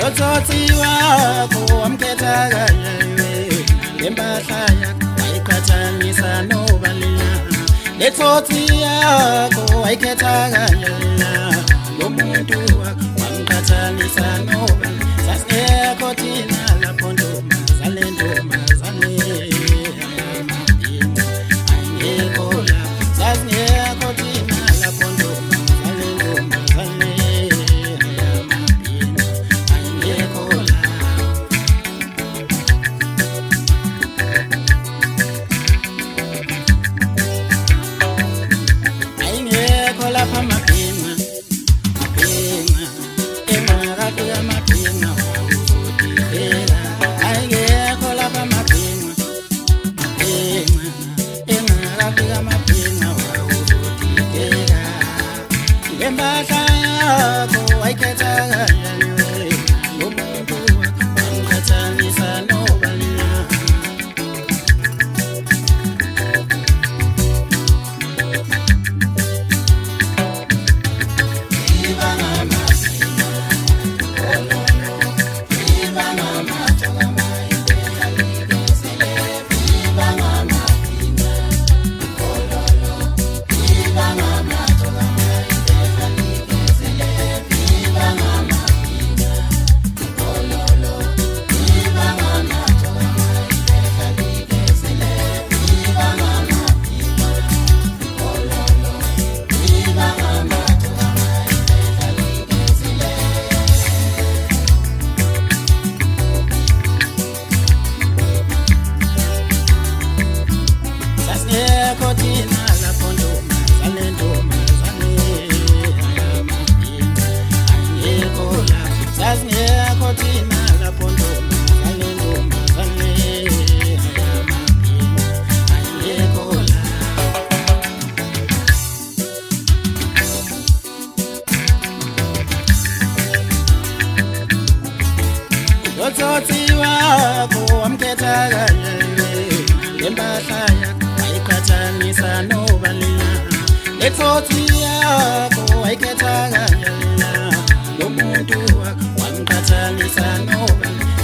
Lotsotsi wakho wamkhetha kanye lempahla yakho wayiqhathanisa nobalila letsotsi yakho wayikhetha kanye lo muntu wakho wamqhathanisa nobalila sasingekho thina lapho ntombazane ntombazane ayingekho lapho sasingekho thina lapho ntombazane ntombazane lapha mabhinqa emarato yamabhinqa wawuzodideka ayingekho lapha mabhinqa emarato yamabhinqa wawuzodideka lempahla yakho wayikhetha kanye lo muntu wamqhathanisa nobalila Kotina la pondo mazalendo mazale ayeko la sasne kotina la pondo mazalendo mazale ayeko la lotsotsi wakho wamkhetha kanye lempahla yakho wayiqhathanisa nobalila letsotsi yakho wayikhetha kanye lo muntu wakho wamqhathanisa nobalila